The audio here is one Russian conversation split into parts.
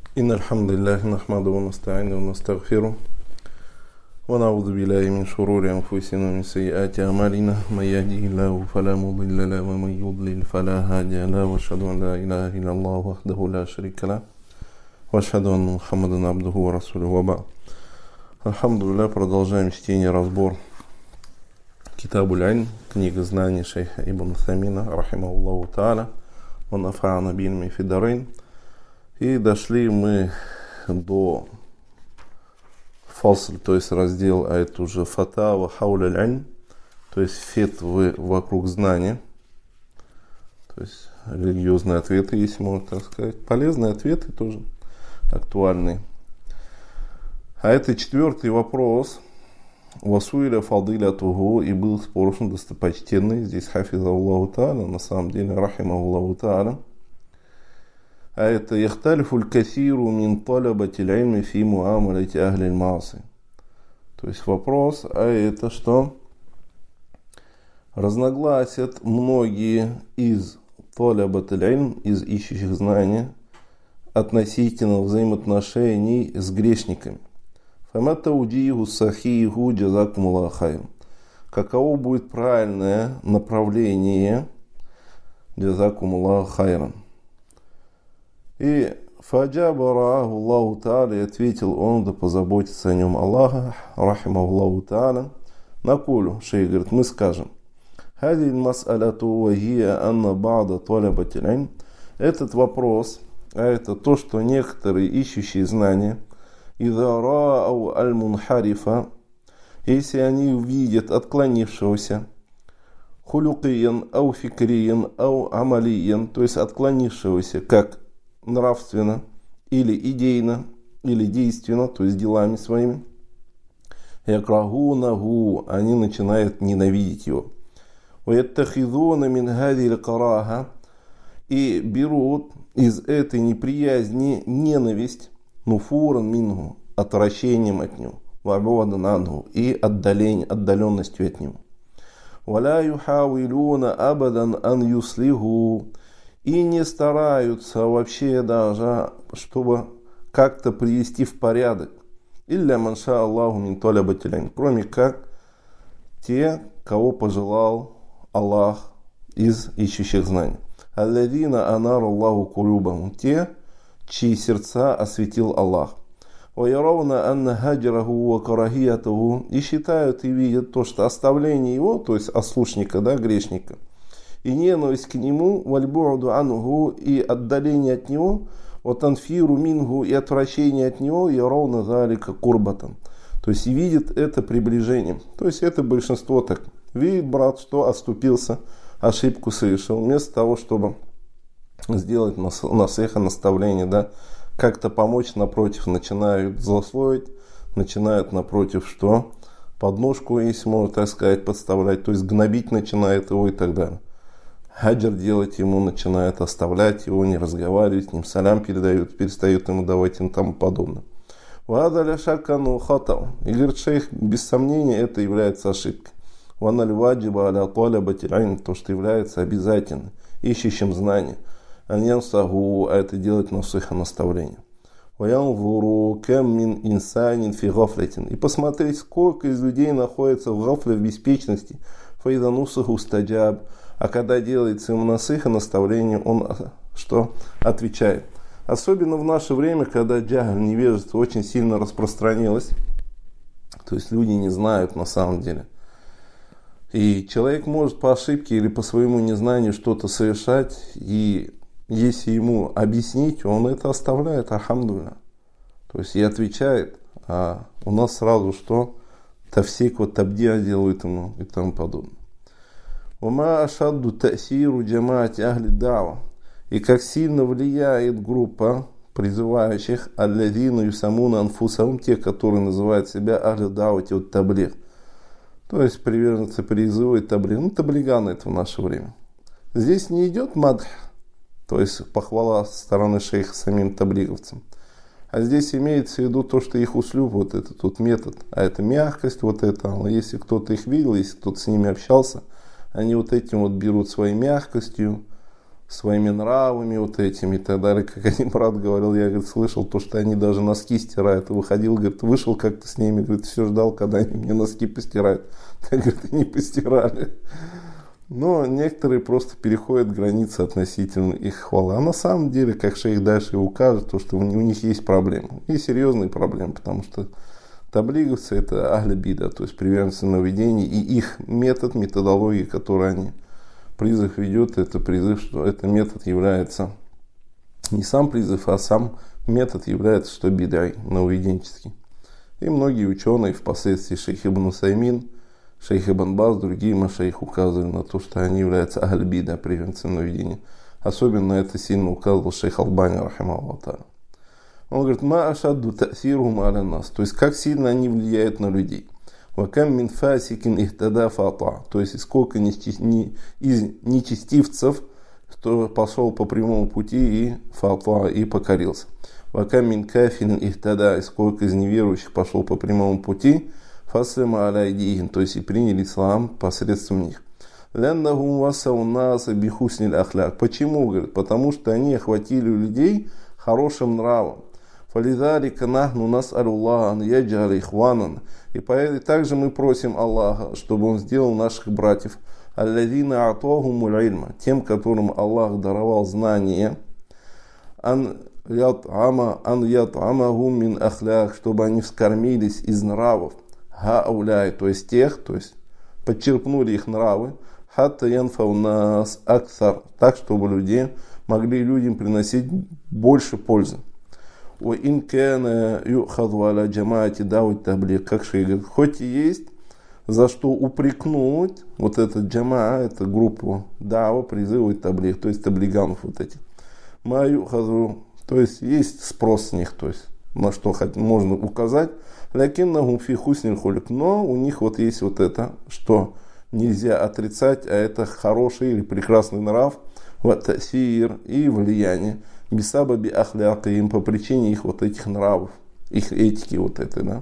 إن الحمد لله نحمده ونستعينه ونستغفره ونعوذ بالله من شرور أنفسنا ومن سيئات أعمالنا من يهده الله فلا مضل له ومن يضلل فلا هادي له وأشهد أن لا إله إلا الله وحده لا شريك له وأشهد أن محمدا عبده ورسوله وبعد. Альхамдулилля, продолжаем чтение, разбор Китабуль Ильм, книга знаний шейха Ибн Утхаймина, рахимахуллаху тааля, ва нафа'ана бихи фид дарайн. И дошли мы до фасль, то есть раздел, а это уже фатава хауляль ильм, то есть фетвы вокруг знания, то есть религиозные ответы, если можно так сказать, полезные ответы тоже актуальные. А это 4-й вопрос. Васуиля фадилятуху, и был спрошен достопочтенный, здесь хафизаллаху тааля, на самом деле рахимахуллаху тааля. А это яхталифуль касиру мин талабатиль ильми фи муамалати ахлиль маси. То есть вопрос, а это что? Разногласят многие из талабатиль ильм, из ищущих знания, относительно взаимоотношений с грешниками. Фамата удииху сахиху джазакумуллаху хайран. Каково будет правильное направление джазакумуллаху хайран? И фаджаба рааху Аллаху тааля, ответил он, да позаботится о нем Аллаха, рахимахуллаху тааля. Накулю, шейх говорит, мы скажем, хадиль мас'аляту вахия анна ба'да талабатиль ильм. Этот вопрос, а это то, что некоторые ищущие знания, идза раау аль-мунхарифа, если они увидят отклонившегося, хулюкиян ау фикриян ау амалиян, то есть отклонившегося как нравственно, или идейно, или действенно, то есть делами своими, якрахунаху, они начинают ненавидеть его. Ваяттахидуна мин хадиль караха, и берут из этой неприязни ненависть, нуфуран мингу, отвращением от него, вабуадан ангу, и отдаленностью от него. Валя юхавилуна абадан ан юслиху, и не стараются вообще даже, чтобы как-то привести в порядок. Илля манша Аллаху мин талабатиль ильм, кроме как те, кого пожелал Аллах из ищущих знаний. Алладина анар Аллаху кулюбахум, те, чьи сердца осветил Аллах. Ваяравна анна хаджраху ва карахиятаху, и считают и видят то, что оставление его, то есть ослушника, да, грешника, и ненависть к нему, вальбу'ду анху, и отдаление от него, ватанфиру мингу, и отвращение от него, яравна залика курбатан. То есть и видит это приближением. То есть это большинство так. Видит брат, что оступился, ошибку совершил, вместо того, чтобы сделать насеха, наставление, да, как-то помочь, напротив, начинают злословить, начинают, напротив, что? Подножку, если можно так сказать, подставлять, то есть гнобить начинает его и так далее. Хаджр делать ему начинает, оставлять его, не разговаривать с ним, салям передают, перестают ему давать и тому подобное. Вадаля шакану хатау. И говорит шейх, без сомнения, это является ошибкой. Ваналь ваджиба аля талабатиль ильм, то, что является обязательным, ищущим знания. Аньянсагу, а это делать насыха, наставление. Ваянвуру кем мин инсанин фи гафлятин. И посмотреть, сколько из людей находится в гафле, в беспечности. Файданусаху стаджаб. А когда делается ему насыха, наставление, он что? Отвечает. Особенно в наше время, когда джахль, невежество очень сильно распространилось. То есть люди не знают на самом деле. И человек может по ошибке или по своему незнанию что-то совершать, и если ему объяснить, он это оставляет, альхамдулилля. То есть и отвечает, а у нас сразу что? Тафсик, вот табдиа делают ему и тому подобное. Ума ашадду та'сиру джамаати ахли дава. И как сильно влияет группа призывающих алладина юсамуна анфусахум, те, которые называют себя ахли давати от таблиг. То есть приверженцы призыва и таблиг. Ну, таблиганы это в наше время. Здесь не идет мадх, то есть похвала со стороны шейха самим таблиговцам. А здесь имеется в виду то, что их услюб, вот этот вот метод. А это мягкость, вот это. Но если кто-то их видел, если кто-то с ними общался, они вот этим вот берут своей мягкостью, своими нравами вот этими и так далее. Как один брат говорил, я, говорит, слышал то, что они даже носки стирают. И выходил, говорит, вышел как-то с ними, говорит, все ждал, когда они мне носки постирают. Так, говорит, и не постирали. Но некоторые просто переходят границы относительно их хвалы. А на самом деле, как шейх дальше укажет, то, что у них есть проблемы. И серьезные проблемы, потому что таблиговцы это ахли бида, то есть приверженцы нововведений, и их метод, методология, которую они призыв ведет, это призыв, что этот метод является не сам призыв, а сам метод является, что бидай, нововведенческий. И многие ученые, впоследствии шейх Ибн Усаймин, шейх Ибн Баз, другие машейх указывали на то, что они являются ахли бида, приверженцы нововведения. Особенно это сильно указывал шейх Албани, рахимахуллах та'аля. Он говорит, ма ашадду та'сирухум аля нас, то есть как сильно они влияют на людей. Вакам мин фасикин ихтада фата, то есть сколько из нечестивцев, кто пошел по прямому пути и фата, и покорился. Вакам мин кафирин ихтада, и сколько из неверующих пошел по прямому пути, фаслима аля идихин, то есть и приняли ислам посредством них. Ляннахум васау наса бихусниль ахляк. Почему? Говорит, потому что они охватили людей хорошим нравом. Фалидалика нахну нас'алуллаха ан яджаля ихванан. И также мы просим Аллаха, чтобы Он сделал наших братьев аллазина атахумул ильма, тем, которым Аллах даровал знания, ан ят'амахум мин ахляк, чтобы они вскормились из нравов, хауляй, то есть тех, то есть подчерпнули их нравы, хатта янфау нас аксар, так, чтобы люди могли людям приносить больше пользы. Как шейх говорит, хоть и есть за что упрекнуть вот этот джама, эту группу дава, призывы таблиг, то есть таблиганов вот этих. То есть есть спрос с них, то есть на что можно указать. Но у них вот есть вот это, что нельзя отрицать, а это хороший или прекрасный нрав, ватасир и влияние. Бисабаби ахляка им, по причине их вот этих нравов, их этики вот этой, да.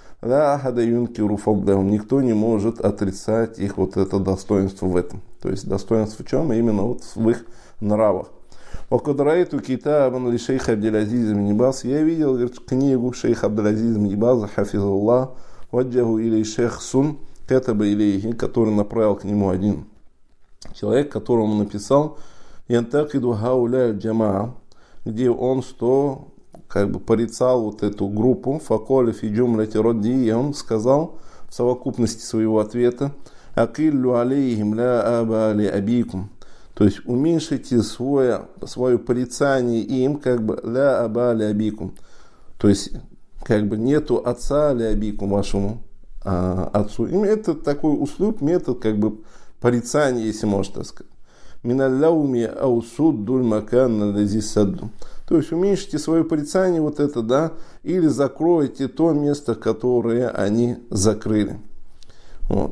Никто не может отрицать их вот это достоинство в этом. То есть достоинство в чем? Именно вот в их нравах. Вакадрайту китабан ли шейха Абдул-Азиз ибн Баз. Я видел, говорит, книгу шейха Абдул-Азиз ибн База, хафизуллах, ваджаху или шейх Сун, катаба илейхи, который направил к нему один человек, которому написал янтакиду хауля джамаа, где он что, как бы порицал вот эту группу, факоли фи джумлати родди, и он сказал в совокупности своего ответа, акиллю алейхим ля аба ли абикум, то есть уменьшите свое порицание им, как бы ля аба ли абикум, то есть как бы нету отца ли абикум вашему отцу. И это такой услуг, метод как бы порицания, если можно так сказать. Миналлауми аусуддуль макан садду. То есть уменьшите свое порицание, вот это, да, или закройте то место, которое они закрыли. Вот.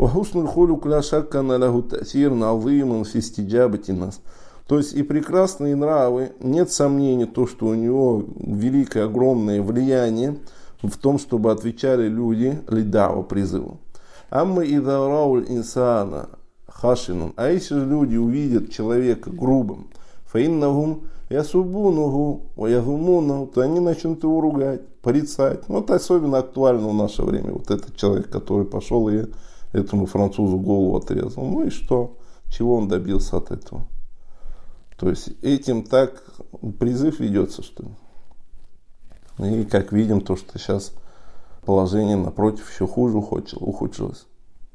То есть и прекрасные нравы, нет сомнений, то, что у него великое, огромное влияние в том, чтобы отвечали люди лидава призыву. Амма идарауль инсана хашинун. А если же люди увидят человека грубым, фаиннахум ясубунуху ваягумунаху, то они начнут его ругать, порицать. Вот особенно актуально в наше время. Вот этот человек, который пошел и этому французу голову отрезал. Ну и что? Чего он добился от этого? То есть этим так призыв ведется, что ли? И как видим, то, что сейчас положение напротив еще хуже ухудшилось.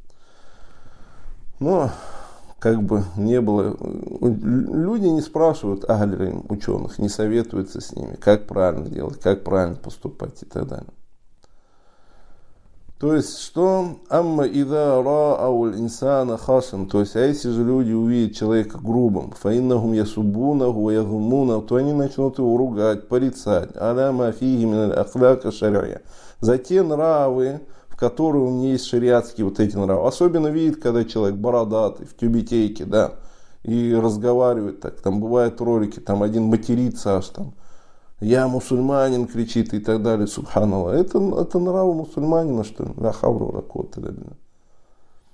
Но как бы не было, люди не спрашивают аглим, ученых, не советуются с ними, как правильно делать, как правильно поступать и так далее. То есть, что амма ида ра'ауль инсана хашин, то есть, а если же люди увидят человека грубым, фаиннахум ясубунаху ва ягумунаху, то они начнут его ругать, порицать, аля ма фиги мин ахляка шария, за те нравы, в которые у меня есть шариатские вот эти нравы. Особенно видит, когда человек бородатый, в тюбетейке, да, и разговаривает так, там бывают ролики, там один матерится аж там, я мусульманин, кричит и так далее, субханаллах. Это нравы мусульманина, что ли?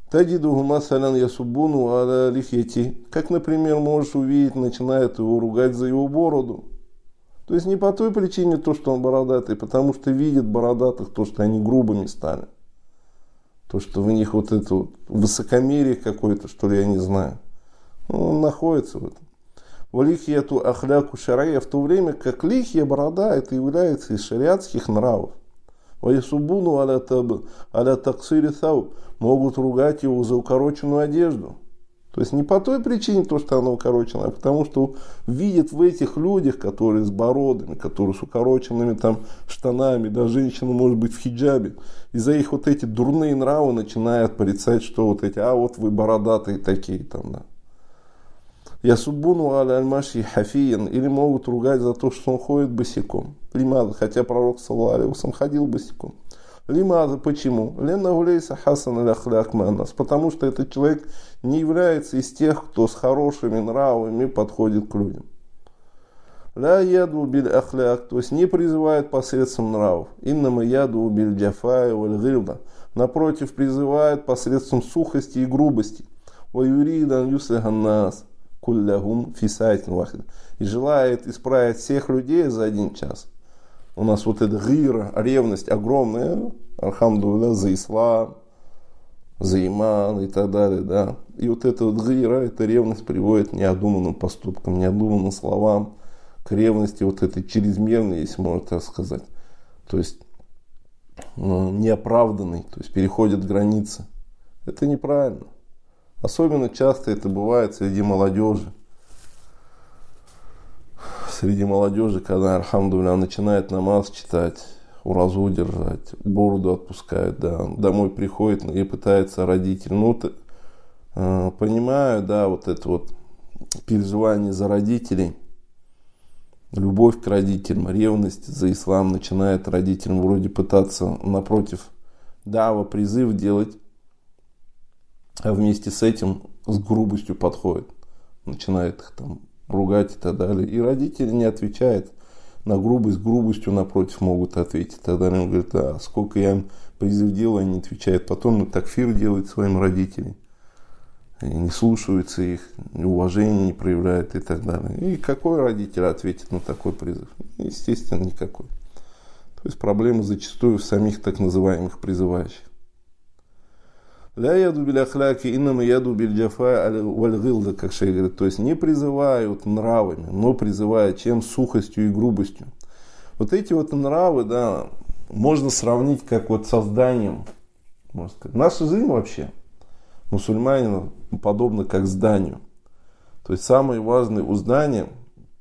Тадидуху масалян ясубуну аля лихьяти. Как, например, можешь увидеть, начинает его ругать за его бороду. То есть не по той причине, то, что он бородатый, потому что видит бородатых, то, что они грубыми стали. То, что в них вот это вот высокомерие какое-то, что ли, я не знаю. Ну, он находится в этом. Валихьяту ахляку шарая, в то время как лихья, борода, это является из шариатских нравов. Ваясубуну аля таксири сау, могут ругать его за укороченную одежду. То есть не по той причине, то, что она укорочена, а потому что видят в этих людях, которые с бородами, которые с укороченными там штанами, да, женщина может быть в хиджабе, из-за их вот эти дурные нравы начинают порицать, что вот эти, а вот вы бородатые такие там, да. Ясубуну аль-маши хафиен, или могут ругать за то, что он ходит босиком. Лимаза, хотя пророк саллаллаху алейхи ва саллям ходил босиком. Лимаза, почему? Ленна гулейса хасан аль-ахляк манас, потому что этот человек не является из тех, кто с хорошими нравами подходит к людям. Ля яду биль ахляк, то есть не призывает посредством нравов. Иннама яду биль джафай валь гилда, напротив, призывает посредством сухости и грубости. Ва юридан юслихан нас куллахум фисайтин вахид, и желает исправить всех людей за один час. У нас вот эта гира, ревность огромная, альхамдулилля, за ислам, за иман и так далее, да. И вот эта вот гира, эта ревность приводит к необдуманным поступкам, необдуманным словам, к ревности вот этой чрезмерной, если можно так сказать. То есть неоправданной, то есть переходит границы. Это неправильно. Особенно часто это бывает среди молодежи. Среди молодежи, когда, альхамдулилля, начинает намаз читать, уразу держать, бороду отпускает, да, домой приходит и пытается родитель. Ну, понимаю, да, вот это вот переживание за родителей, любовь к родителям, ревность за ислам начинает родителям вроде пытаться напротив дава, призыв делать, а вместе с этим с грубостью подходит, начинает их там ругать и так далее. И родители не отвечают на грубость, грубостью напротив могут ответить. Тогда он говорит, а сколько я им призыв делаю, они не отвечают. Потом такфир делает своим родителям. И не слушаются их, уважения не проявляют и так далее. И какой родитель ответит на такой призыв? Естественно, никакой. То есть проблема зачастую в самих так называемых призывающих. Ля яду биль ахляки, иннама яду биль джафа валь гилда, как шейх говорит. То есть не призывают нравами, но призывают чем? Сухостью и грубостью. Вот эти вот нравы, да, можно сравнить как вот созданием, можно сказать. Наша жизнь вообще, мусульманина, подобна как зданию. То есть самое важное у здания,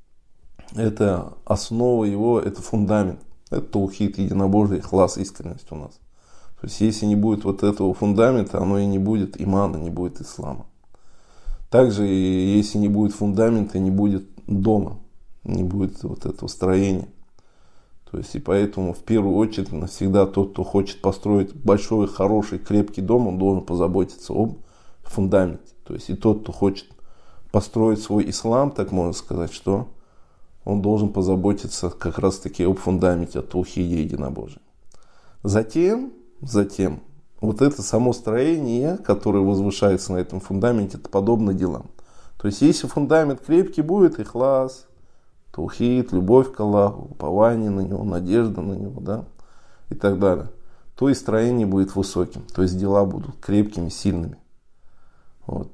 это основа его, это фундамент. Это таухид, единобожие, ихлас, искренность у нас. То есть, если не будет вот этого фундамента, оно и не будет имана, не будет ислама. Также, если не будет фундамента, не будет дома, не будет вот этого строения. То есть, и поэтому, в первую очередь, навсегда тот, кто хочет построить большой, хороший, крепкий дом, он должен позаботиться об фундаменте. То есть, и тот, кто хочет построить свой ислам, так можно сказать, что он должен позаботиться как раз-таки об фундаменте, о таухиде, единобожии. Затем, вот это само строение, которое возвышается на этом фундаменте, это подобно делам. То есть, если фундамент крепкий будет, ихлас, таухид, любовь к Аллаху, упование на Него, надежда на Него, да, и так далее, то и строение будет высоким, то есть дела будут крепкими, сильными. Вот.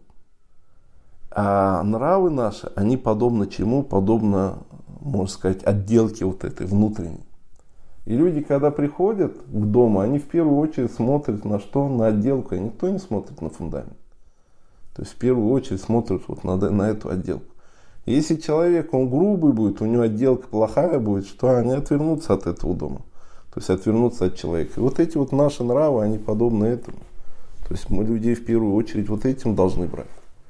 А нравы наши, они подобны чему? Подобно, можно сказать, отделке вот этой внутренней. И люди, когда приходят к дому, они в первую очередь смотрят на что? На отделку, а никто не смотрит на фундамент. То есть в первую очередь смотрят вот на эту отделку. И если человек, он грубый будет, у него отделка плохая будет, что они отвернутся от этого дома. То есть отвернутся от человека. И вот эти вот наши нравы, они подобны этому. То есть мы людей в первую очередь вот этим должны брать.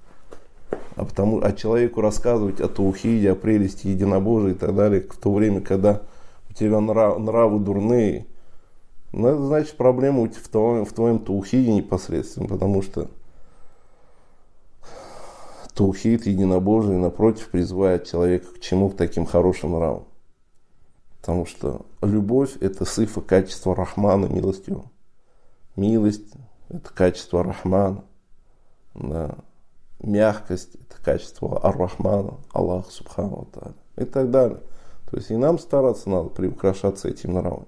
А человеку рассказывать о таухиде, о прелести единобожия и так далее, в то время, когда у тебя нравы дурные, ну, это значит проблема в твоем таухиде непосредственно, потому что таухид, единобожие, напротив, призывает человека к чему? К таким хорошим нравам. Потому что любовь – это сифа, качество Рахмана, милостивого. Милость – это качество Рахмана. да, мягкость, это качество Ар-Рахмана, Аллах Субхану ва Тааля, и так далее. То есть и нам стараться надо приукрашаться этим нравом.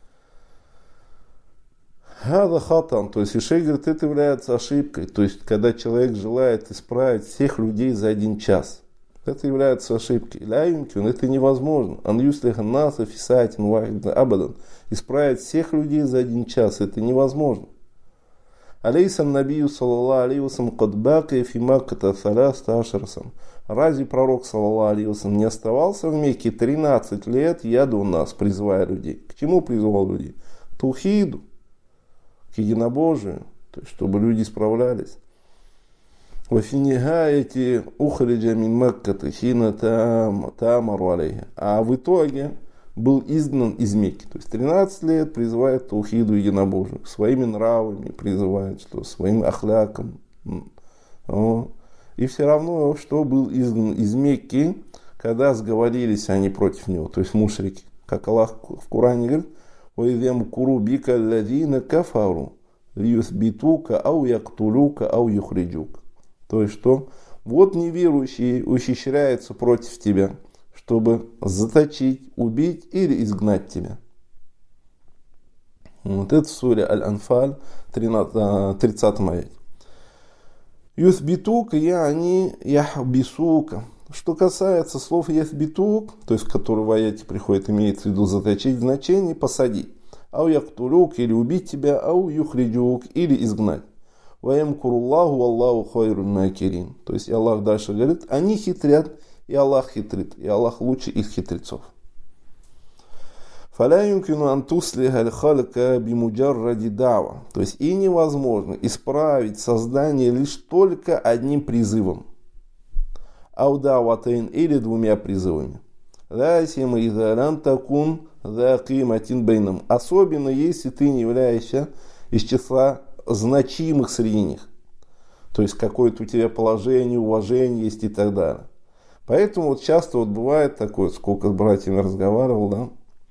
Хада хатан, то есть и шейх говорит, это является ошибкой. То есть когда человек желает исправить всех людей за один час, это является ошибкой. Ля юмкин, это невозможно. Ан юслихан наса фисатин вахид абадан. Исправить всех людей за один час, это невозможно. Алейсан набию саллаллаху алейхи вассалям кад баки фи Макката саляста ашарасан. Разве пророк саллаллаху алейхи вассалям не оставался в Мекке 13 лет, яду у нас, призывая людей? К чему призывал людей? Тухиду, к единобожию, то есть чтобы люди справлялись. Вафинихаяти ухриджа мин Макката хина таамару алейхи. А в итоге был изгнан из Мекки. То есть 13 лет призывает таухиду единобожию. Своими нравами призывает, что своим ахляком. И все равно, что был изгнан из Мекки, когда сговорились они против него. То есть мушрики. Как Аллах в Коране говорит, «Ваидем куру бика ладина кафару льюсбитука ау яктулюка ау юхриджука». То есть что? Вот неверующие ухищряются против тебя, чтобы заточить, убить или изгнать тебя. Вот это сура Аль-Анфаль, 30 аяте. Юсбитука яни яхбисука. Что касается слов ясбитук, то есть которые в аяте приходит, имеется в виду заточить, значение посадить. Ау яктулюк, или убить тебя, ау юхриджук, или изгнать. Ваямкуруллаху Аллаху хайрун макирин. То есть Аллах дальше говорит, они хитрят, и Аллах хитрит, и Аллах лучше их хитрецов. Фаля юмкину антуслиха аль-халка бимуджарради дава. То есть и невозможно исправить создание лишь только одним призывом. Аудаватайн, или двумя призывами. Ласима изалан такун за киматин бейнам. Особенно если ты не являешься из числа значимых среди них. То есть какое-то у тебя положение, уважение есть и так далее. Поэтому вот часто вот бывает такое, сколько с братьями разговаривал, да,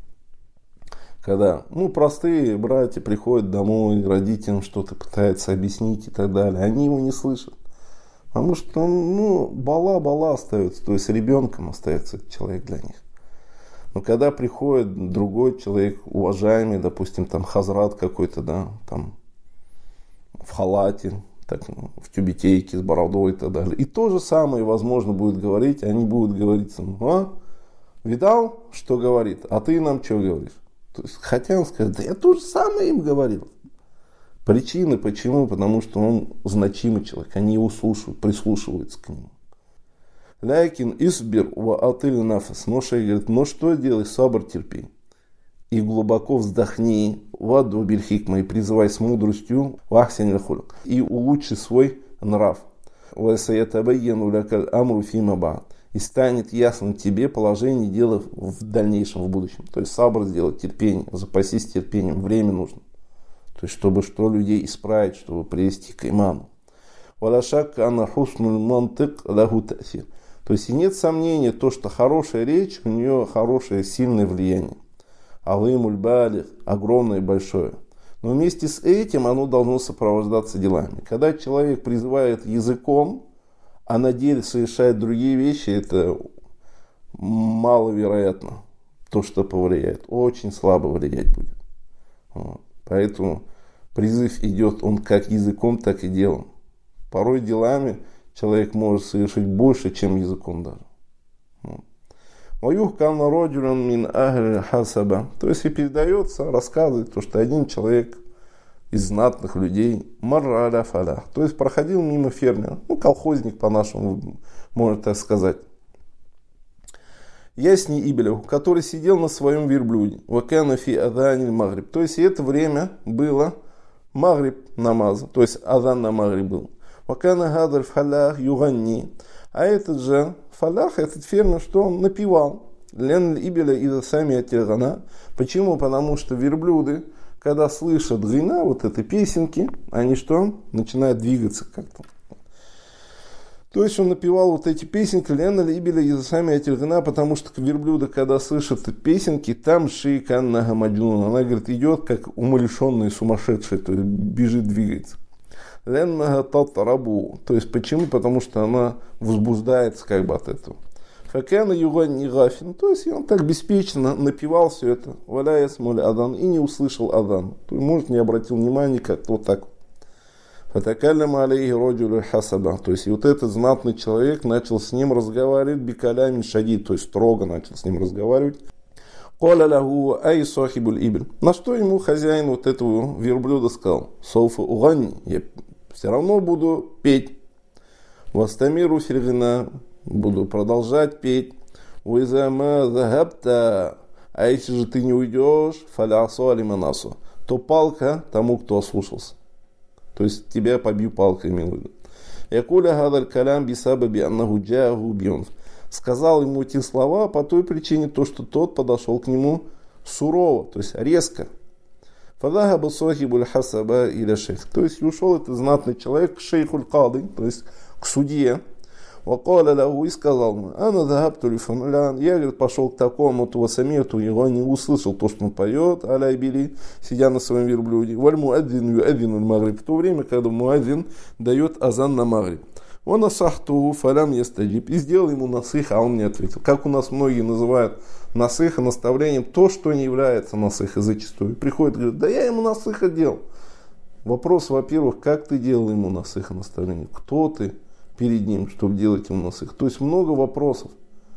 когда простые братья приходят домой, родителям что-то пытаются объяснить и так далее, они его не слышат. Потому что бала остается, то есть ребенком остается этот человек для них. Но когда приходит другой человек, уважаемый, допустим, там хазрат какой-то, да, там в халате, так, в тюбетейке с бородой и так далее. И то же самое, возможно, будет говорить, они будут говорить, видал, что говорит, а ты нам что говоришь? То есть, хотя он скажет, да я то же самое им говорил. Причины почему? Потому что он значимый человек, они его слушают, прислушиваются к нему. Лайкин исбир ва атыль нафас. Но шейх говорит, что делай, сабр, терпи. И глубоко вздохни, ваду бильхикма, и призывай с мудростью, вахсин лихулюк, и улучши свой нрав. Васаятабайяну лякаль амру фима ба'д. И станет ясным тебе положение дела в дальнейшем, в будущем. То есть сабр сделать, терпение, запасись терпением, время нужно. То есть чтобы что людей исправить, чтобы привести к иману. Валашак анна хуснул мантык лагу та'сир. То есть и нет сомнения, то, что хорошая речь, у нее хорошее сильное влияние. Алымуль балих, огромное и большое. Но вместе с этим оно должно сопровождаться делами. Когда человек призывает языком, а на деле совершает другие вещи, это маловероятно, то, что повлияет. Очень слабо влиять будет. Вот. Поэтому призыв идет он как языком, так и делом. Порой делами человек может совершить больше, чем языком даже. Ваюхкам народюлен мин ахли хасаба. То есть и передается, рассказывает, то, что один человек из знатных людей марра аля фалях. То есть проходил мимо фермера, колхозник по-нашему, можно так сказать. Ясни Ибелев, который сидел на своем верблюде. Вакана фи аданиль магриб. То есть и это время было магриб намаза. То есть адан на магриб был. Вакана гадаль фалях юганни. А этот же фалях, этот фермер, что он напевал. Лен Ибеля из сами атиргана. Почему? Потому что верблюды, когда слышат гина, вот этой песенки, они что? Начинают двигаться как-то. То есть он напевал вот эти песенки Лена Ибеля из сами атиргана, потому что верблюды, когда слышат песенки, там шейкан нага маджнун. Она, говорит, идет как умалишенная, сумасшедшая, то есть бежит, двигается. Леннага татрабу. То есть почему? Потому что она возбуждается как бы от этого. Факана юганни гафин. То есть он так беспечно напевал все это. Валя ясмуль адан. И не услышал адан. То есть, может, не обратил внимания, как вот так. Фатакалляма алейхи роджулю хасаба. То есть и вот этот знатный человек начал с ним разговаривать бикалямин шадид. То есть строго начал с ним разговаривать. Коля лягу ай сохибуль ибн. На что ему хозяин вот этого верблюда сказал: Софа уганни, я все равно буду петь. Вастамиру фильгина, буду продолжать петь. Уизама захабта, а если же ты не уйдешь, фалясу алиманасу, то палка тому, кто ослушался. То есть тебя побью палкой, милый. Якуля гадаль калям бисабаби аннаху джаху бьюн. Сказал ему эти слова по той причине, то, что тот подошел к нему сурово, то есть резко. Фадахаба сохибуль хасаба иля шейх. То есть ушел этот знатный человек к шейхуль кады, то есть к судье. Вакаля лягу, и сказал ему: ана захабту лифамлян. Я, говорит, пошел к такому-то васамету, его не услышал то, что он поет, аля били, сидя на своем верблюде. Валь муаддин юаддину магриб. В то время, когда муаддин дает азан на магриб. Он асахту фалям ястаджиб. И сделал ему насых, а он не ответил. Как у нас многие называют насыха наставлением то, что не является насыхой зачастую. Приходит и говорит: да я ему насыха делал. Вопрос, во-первых, как ты делал ему насыха наставление? Кто ты перед ним, чтобы делать ему насых? То есть много вопросов.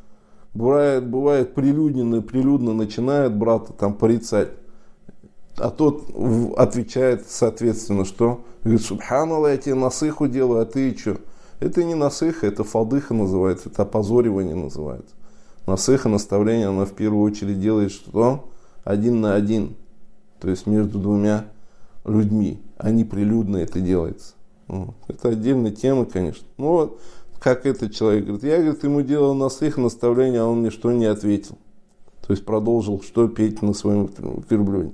Бывает прилюдно начинает брата там порицать. А тот отвечает соответственно, что? Говорит: субханаллах, я тебе насыху делаю, а ты что? Это не насыха, это фадыха называется, это опозоривание называется. Насыха, наставление, она в первую очередь делает что? Один на один. То есть между двумя людьми. А не прилюдно это делается. Это отдельная тема, конечно. Но вот, как этот человек говорит, я, говорит, ему делал насых, наставление, а он мне что не ответил. То есть продолжил что петь на своем верблюде.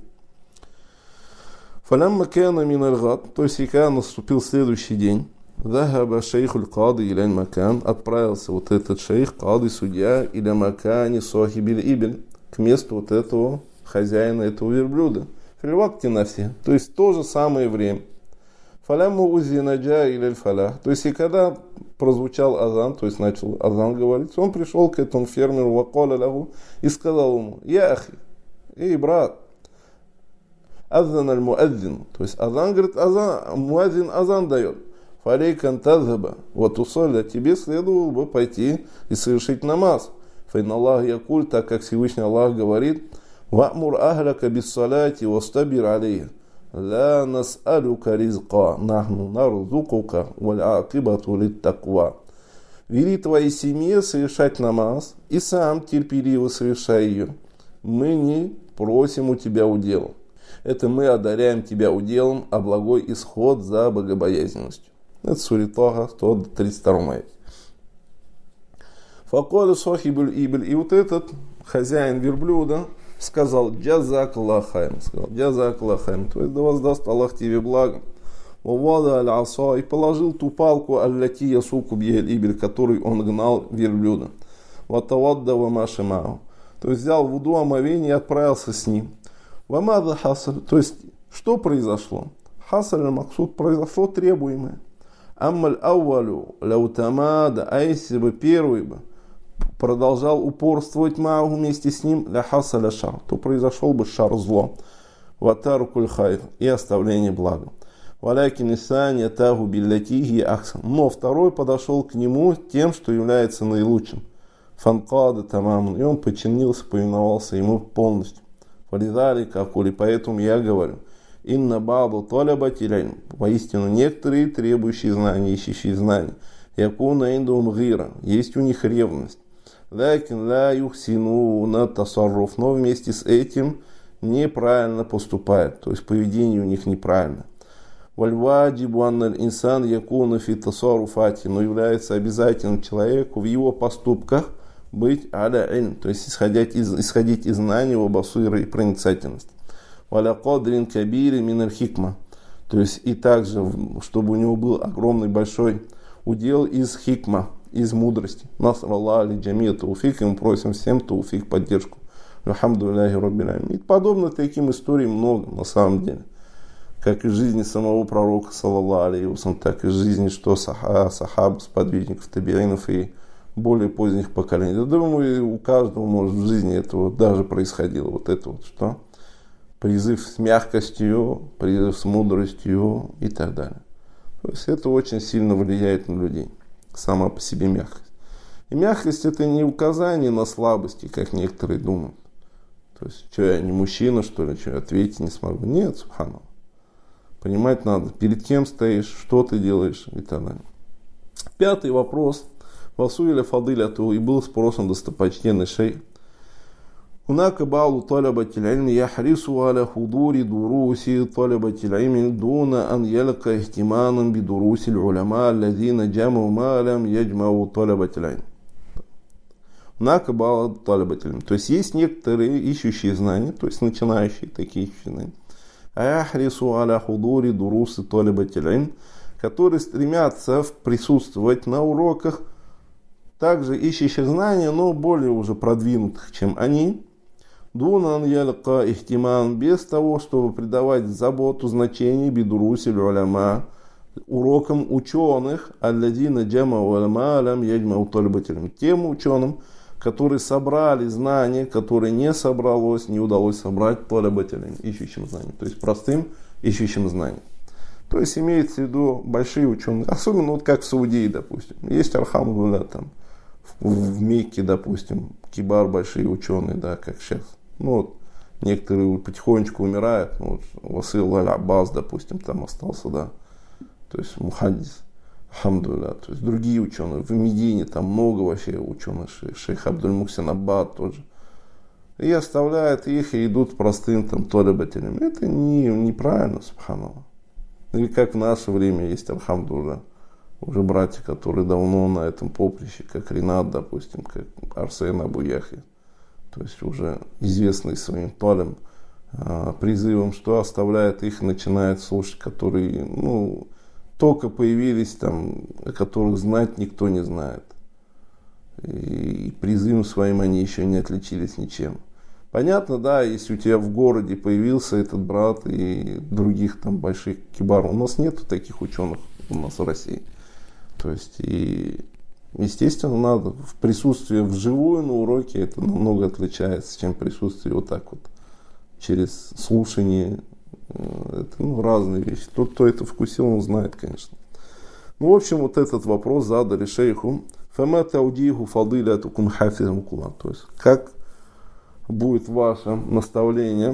Фалямма кана мин аль-гад, то есть и когда наступил следующий день, захаба шейхуль кады иля макан, отправился вот этот шейх, кады, судья, иля макани сохибиль ибель, к месту вот этого хозяина этого верблюда. Фильвакти на все, то есть то же самое время. Фаляму узинаджа или фалях. То есть и когда прозвучал азан, то есть начал азан говорить, он пришел к этому фермеру вакаля лягу и сказал ему: я ахи, эй брат, азан аль-муаддин. То есть азан, говорит, муаддин азан дает. Фалейкан тазаба, вот усолля, тебе следовало бы пойти и совершить намаз. Файн Аллах якуль, так как Всевышний Аллах говорит: ва'мур ахляка биссаляти вастабир алейха. لا نسألك رزقا نحن نرزقك والعاقبة للتقوى. Вели твоей семье совершать намаз, и сам терпеливо совершай ее. Мы не просим у тебя удела. Это мы одаряем тебя уделом, а благой исход за богобоязненностью. Это сура Таха, 132 аят. Факаля сахибуль ибель. И вот этот хозяин верблюда сказал: джазак Аллах хайм. Сказал: джазак Аллах хайм. То есть да воздаст Аллах тебе благо. Вавада аль-аса. И положил ту палку аллати ясуку бьель ибель, который он гнал верблюда. Ватавадда вамашимау. То есть взял вуду омовение и отправился с ним. Вамада хасаль. То есть что произошло? Хасаль аль-максуд, произошло требуемое. Аммаль ауалю ляутамада. А если бы первый бы продолжал упорствовать Маагу вместе с ним, ля хасаля шар, то произошел бы шар, зло, ватару куль хайр, и оставление блага. Валякин исани тагу биллятиги ахсан. Но второй подошел к нему тем, что является наилучшим. Фанкада тамамун, и он подчинился, повиновался ему полностью. Валидали какули, поэтому я говорю: инна баду талабати лилм. Воистину некоторые требующие знаний, ищущие знаний. Якуна индум гира, есть у них ревность. Лакин ла юхсину на тасарруф, но вместе с этим неправильно поступают, то есть поведение у них неправильно. Вальваджибу анналь инсан якуна фи тасарруфати, но является обязательным человеку в его поступках быть аля ильм, то есть исходить из знаний в басира и проницательности. Валя кадрин кабири миналь хикма, то есть и также, чтобы у него был огромный большой удел из хикма, из мудрости. Наср Аллах али джамия тауфик, и мы просим всем тауфик, поддержку. Алхамдулиллахи раббил аламин. И подобно таким историям много на самом деле. как из жизни самого пророка, саллаллаху алейхи ва саллям, так и из жизни что сахаб, сподвижников, табиинов и более поздних поколений. Я думаю, у каждого, может, в жизни это вот даже происходило. Вот это вот что? Призыв с мягкостью, призыв с мудростью и так далее. То есть это очень сильно влияет на людей. Сама по себе мягкость. И мягкость это не указание на слабости, как некоторые думают. То есть, что я не мужчина, что ли, что я ответить не смогу. Нет, субханаллах. Понимать надо, перед кем стоишь, что ты делаешь и так далее. Пятый вопрос. Васуиля фадиляту, и был спросан достопочтенный шейх. هناك بعض طلبة العلم يحرص على حضور دروس طلبة العلم دون أن يلقى اهتماما بدروس العلماء الذين جمعوا ما لم يجمعوا طلبة العلم. هناك بعض طلبة العلم. То есть есть некоторые ищущие знания, то есть начинающие такие ищущие знания. يحرص على حضور دروس طلبة العلم, которые стремятся присутствовать на уроках также ищущих знания, но более уже продвинутых, чем они. Дунан ялка ихтиман, без того, чтобы придавать заботу, значение бидуруси уляма, урокам ученых, алладина джама уляма алям яджма уталибателям, тем ученым, которые собрали знания, которые не собралось, не удалось собрать талибателям, ищущим знания, то есть простым ищущим знания. То есть имеется в виду большие ученые, особенно вот как в Саудии, допустим, есть алхамдулилля там, в Мекке, допустим, кибар, большие ученые, да, как сейчас. Ну, вот, некоторые потихонечку умирают. Ну, вот, Васил Аль-Аббас, допустим, там остался, да. То есть мухаддис, алхамдулилля. То есть другие ученые. В Медине там много вообще ученых. Шейх Абдуль-Мухсин Аббад тоже. И оставляют их и идут простым там талибателям. Это неправильно, субханаллах. Или как в наше время есть, алхамдулилля, уже братья, которые давно на этом поприще, как Ринат, допустим, как Арсен Абу Яхья. То есть уже известный своим талем призывом, что оставляет их, начинает слушать, которые только появились, там, о которых знать никто не знает. И призывом своим они еще не отличились ничем. Понятно, да, если у тебя в городе появился этот брат и других там больших кибар, у нас нету таких ученых у нас в России. То есть, и естественно, надо в присутствии вживую на уроке, это намного отличается, чем присутствие вот так вот, через слушание. Это разные вещи. Тот, кто это вкусил, он знает, конечно. В общем, вот этот вопрос задали шейху. Фама таудиху фадилятукум хафизмукуллах. То есть, как будет ваше наставление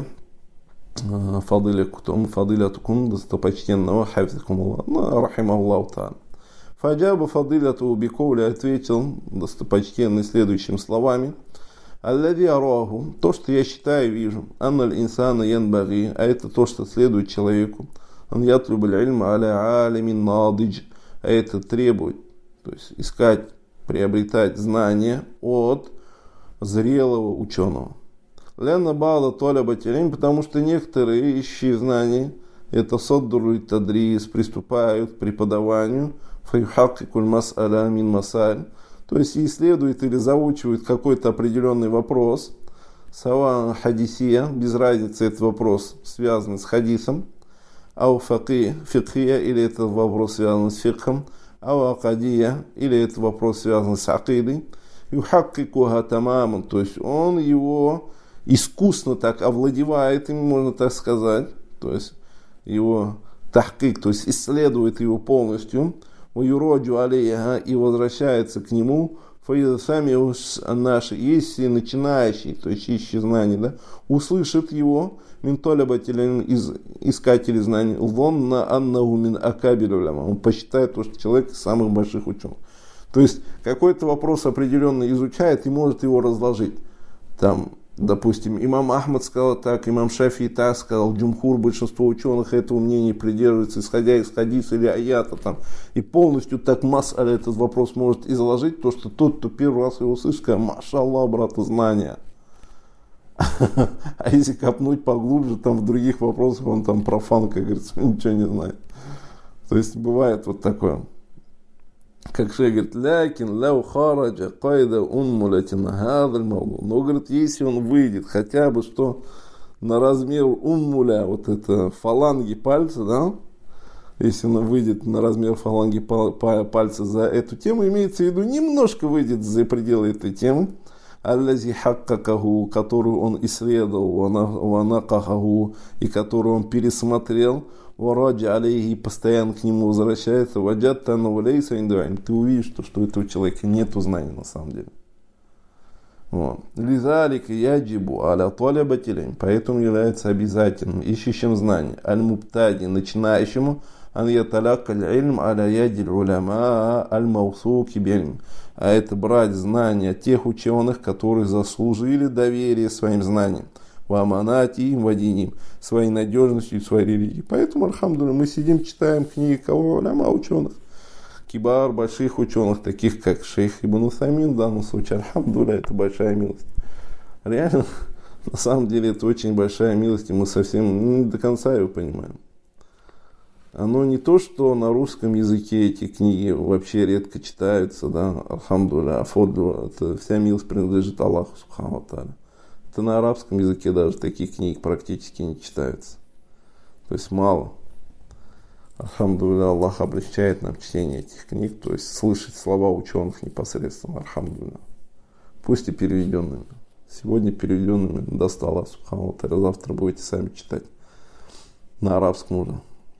фадилятукум достопочтенного хафизмукуллах, рахимахуллаху та'аля. Фаджаба фадиляту бикоули, ответил достопочтенный следующими словами. Аллади араху, то, что я считаю, вижу, анналь инсана янбаги, а это то, что следует человеку, ан ятлюбаль ильма аля алимин надидж, а это требует, то есть искать, приобретать знания от зрелого ученого. Ляна бала толябателим, потому что некоторые ищущие знания, это саддуруют тадрис, приступают к преподаванию, фаюхаккикуль мас'аля мин масаль, то есть исследует или заучивает какой-то определенный вопрос, сава хадисия, без разницы этот вопрос связан с хадисом, ау фикхия, или этот вопрос связан с фикхом, ау акадия, или этот вопрос связан с акидой, юхаккикуха тамаман, то есть он его искусно так овладевает им, можно так сказать, то есть его тахкик, то есть исследует его полностью, уюроджу алейха, и возвращается к нему, сами наши, если начинающий, то есть ищущий знаний, да, услышит его, ментолябателен, из искателей знаний, лонна аннаху мин акабир уляма, он посчитает то, что человек из самых больших ученых. То есть какой-то вопрос определенно изучает и может его разложить. Там, допустим, имам Ахмад сказал так, имам Шафии так сказал, джумхур, большинство ученых этого мнения придерживаются, исходя из хадиса или аята, там, и полностью так мас'аля этот вопрос может изложить, то, что тот, кто первый раз его слышит, скажет, машаллах, брат, знания. А если копнуть поглубже, там в других вопросах он там профан, как говорится, ничего не знает. То есть бывает вот такое. Как шейх говорит, лякин ляу хараджа кайда унмулятина хадаль мавду. Но, говорит, если он выйдет хотя бы что на размер уммуля, вот это фаланги пальца, да, если он выйдет на размер фаланги пальца за эту тему, имеется в виду, немножко выйдет за пределы этой темы, аллази хаккакаху, которую он исследовал, ванакахаху, и которую он пересмотрел, вараджа алейхи, постоянно к нему возвращается, ваджатта навалейса индуайм, ты увидишь, что у этого человека нету знаний на самом деле. Лизалик яджибу аля талабатилин, поэтому является обязательным ищущим знания, аль-мубтади, начинающему, ан яталака аль-ильм аля ядиль уляма аль-маусуки бильм, а это брать знания тех ученых, которые заслужили доверие своим знаниям, ваманати им вадиним, своей надежностью и своей религией. Поэтому, альхамдулилля, мы сидим, читаем книги кого уляма ученых, кибар, больших ученых, таких как шейх Ибн Усаймин, в данном случае, альхамдулилля, это большая милость. Реально, на самом деле, это очень большая милость, и мы совсем не до конца ее понимаем. Оно не то, что на русском языке эти книги вообще редко читаются, да, альхамдулилля, афодлю, это вся милость принадлежит Аллаху, субхану ва тааля. Это на арабском языке даже таких книг практически не читаются. То есть мало. Альхамдулилля, Аллах облегчает нам чтение этих книг, то есть слышать слова ученых непосредственно, альхамдулилля. Пусть и переведенными. Сегодня переведенными даст Аллах, субхану ва тааля, завтра будете сами читать на арабском уже.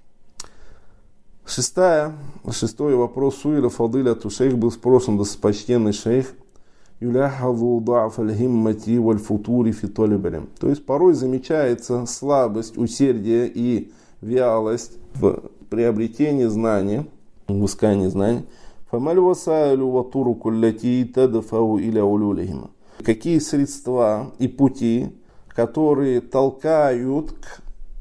Шестой вопрос. Суиля фадиляту шейх, был спросом достопочтенный шейх, юляхазу да'ф аль-химмати валь-футури фи талиб. То есть порой замечается слабость, усердие и вялость в приобретении знания, в искании знаний. Фамаль васайлю ватуру кулляти тадафау иля улюлихима. Какие средства и пути, которые толкают к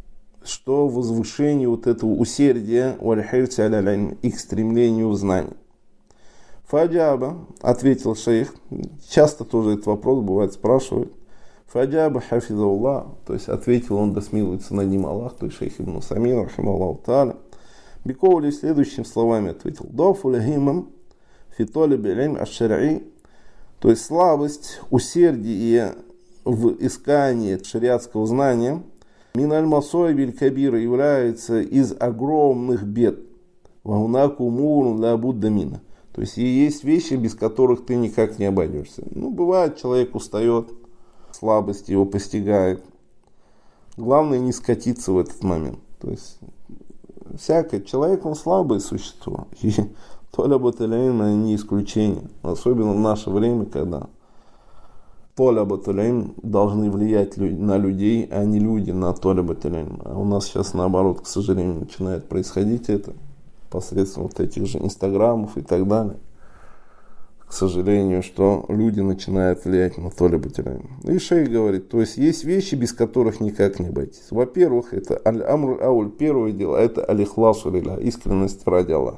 возвышению вот этого усердия валь-хирти аля-л'ильм, и к стремлению в знание. Фаджаба, ответил шейх, часто тоже этот вопрос бывает спрашивают. Фаджаба хафизауллах, то есть ответил он, да смилуется над ним Аллах, то есть шейх Ибн Усаймин, рахимахуллаху тааля. Бикоули следующими словами ответил. Дафу лахимам фи талиби аль-илм аш-шар'и, то есть слабость, усердие в искании шариатского знания, мин аль-масойби аль-кабира, является из огромных бед. Вагунаку умурун ла будда мина. То есть и есть вещи, без которых ты никак не обойдешься. Ну, бывает, человек устает, слабость его постигает. Главное не скатиться в этот момент. То есть всякое, человек, он слабое существо. И толя баталейн не исключение. Особенно в наше время, когда толя баталейн должны влиять на людей, а не люди на толя баталейн. А у нас сейчас наоборот, к сожалению, начинает происходить это. Посредством вот этих же инстаграмов и так далее. К сожалению, что люди начинают влиять на то либо теряем. И шейх говорит, то есть есть вещи, без которых никак не обойтись. Во-первых, это аль-амр ауль, первое дело, это аль-ихласу лилля, искренность ради Аллаха.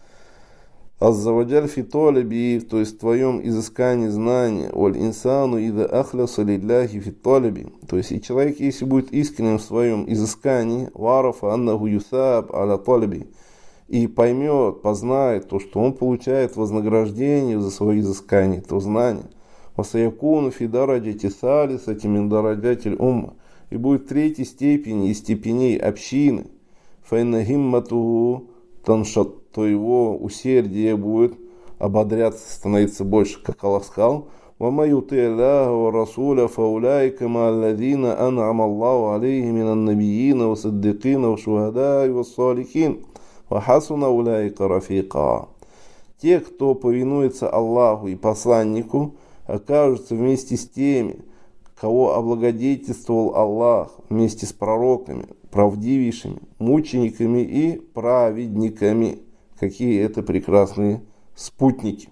Аззаваджаль фи талиби, то есть в твоем изыскании знания, валь инсану ида ахляса лилляхи фи талиби, то есть и человек, если будет искренним в своем изыскании, варафа аннаху юсаб аля талиби, и поймет, познает то, что он получает вознаграждение за свои изыскания, то знание. Васаякуну фидараджати салисати миндараджатиль умма, и будет третьей степени из степеней общины. Файнахиммату таншат, то его усердие будет ободряться, становиться больше, как Аллах сказал. وَمَا يُطِعِ اللَّهَ وَرَسُولَهُ فَأُولَٰئِكَ مَعَ الَّذِينَ أَنْعَمَ اللَّهُ عَلَيْهِم مِّنَ النَّبِيِّينَ وَالصِّدِّيقِينَ وَالشُّهَدَاءِ وَالصَّالِحِينَ وَحَسُنَ أُولَٰئِكَ رَفِيقًا. Те, кто повинуется Аллаху и посланнику, окажутся вместе с теми, кого облагодетельствовал Аллах, вместе с пророками, правдивейшими, мучениками и праведниками. Какие это прекрасные спутники.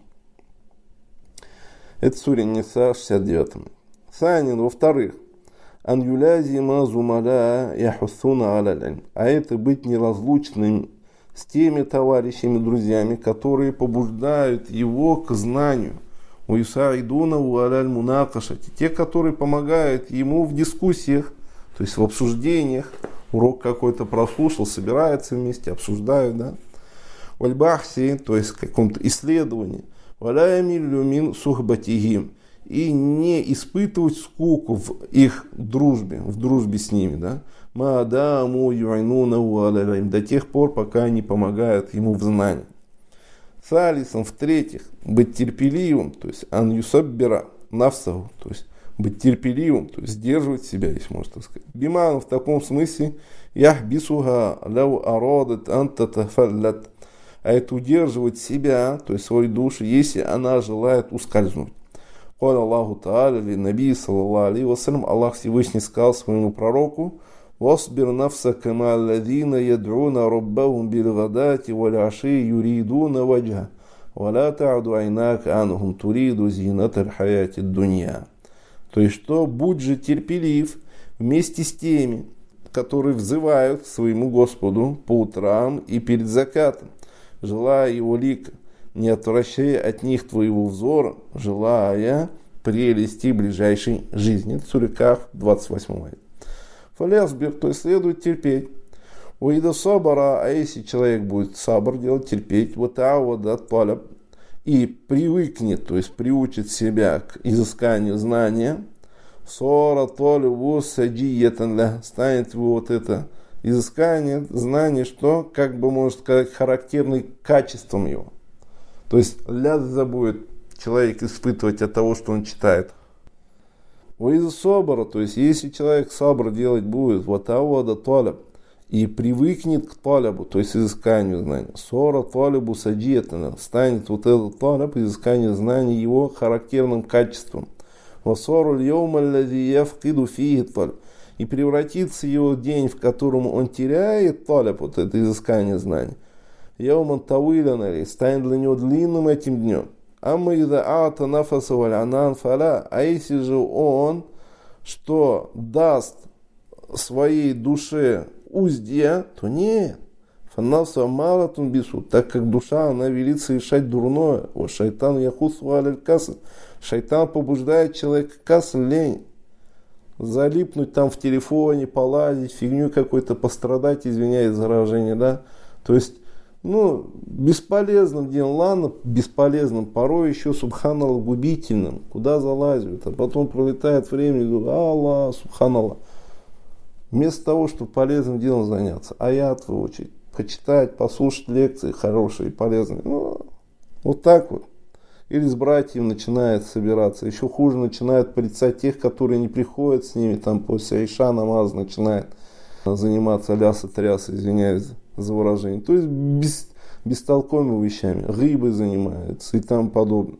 Это сура Ниса, 69. Санин, во-вторых, ан юлязима зумаля яхуссуна аля-л'ильм, а это быть неразлучным с теми товарищами, друзьями, которые побуждают его к знанию. Уюсаидунаву аляль-мунакашати, те, которые помогают ему в дискуссиях, то есть в обсуждениях. Урок какой-то прослушал, собираются вместе, обсуждают, да. Вальбахси, то есть в каком-то исследовании. Валяямиллюмин сухбатигим, и не испытывать скуку в их дружбе, в дружбе с ними, да, до тех пор, пока они помогают ему в знании. Салисом, в-третьих, быть терпеливым, то есть ан юсаббира нафсаху, то есть быть терпеливым, то есть сдерживать себя, если можно так сказать. Биману в таком смысле яхбисуха лау арадат антатафаллат, а это удерживать себя, то есть свою душу, если она желает ускользнуть. Каля Аллаху Та'аля ли Наби саллаллаху алейхи вассалям, Аллах Всевышний сказал своему пророку: «Васбир нафсака ма алладина яд'уна раббахум билгадати валь аши юридуна ваджха, валя та'ду айнака анхум туриду зинаталь хаяти дунья». То есть, что будь же терпелив вместе с теми, которые взывают к своему Господу по утрам и перед закатом, желая его лика, не отвращая от них твоего взора, желая прелести ближайшей жизни. Это Сура Кахф, 28 аят. Фалясбир, то есть следует терпеть. Уида сабара, а если человек будет сабр делать, терпеть, вот ауадат паляб, и привыкнет, то есть приучит себя к изысканию знания, сора толюбу саджиетанля, станет вот это изыскание, знание, что, как бы можно сказать, характерным качеством его. То есть лязза будет человек испытывать от того, что он читает. Уиза собора, то есть если человек сабр делать будет, вот ауада толяб, и привыкнет к талябу, то есть изысканию знаний. Сора талябу саджиетана, станет вот этот таляб, изыскание знаний его характерным качеством. Васору льёма аллази яфкиду фиги таляб, и превратится его день, в котором он теряет таляб, вот это изыскание знаний. Яуман тавилянали, станет для него длинным этим днем. Амма ида ата нафаса валь анан фаля, а если же он, что даст своей душе узде, то нет. Фаннавса маратун бису, так как душа, она велит совершать дурное. Вот шайтан яхусу аль касл. Шайтан побуждает человека касл, лень. Залипнуть там в телефоне, полазить, фигню какой-то, пострадать, извиняюсь за выражение, да. То есть, бесполезным делом, ладно, бесполезным, порой еще, субханаллах, губительным. Куда залазят, а потом пролетает время, и говорят: Аллах, субханаллах. Вместо того, чтобы полезным делом заняться, аят выучить, почитать, послушать лекции хорошие, полезные. Вот так вот. Или с братьями начинает собираться. Еще хуже, начинает порицать тех, которые не приходят с ними, там после Айша намаз начинает заниматься ляса-тряса, извиняюсь за выражение. То есть бестолковыми вещами, гибой занимается и тому подобное.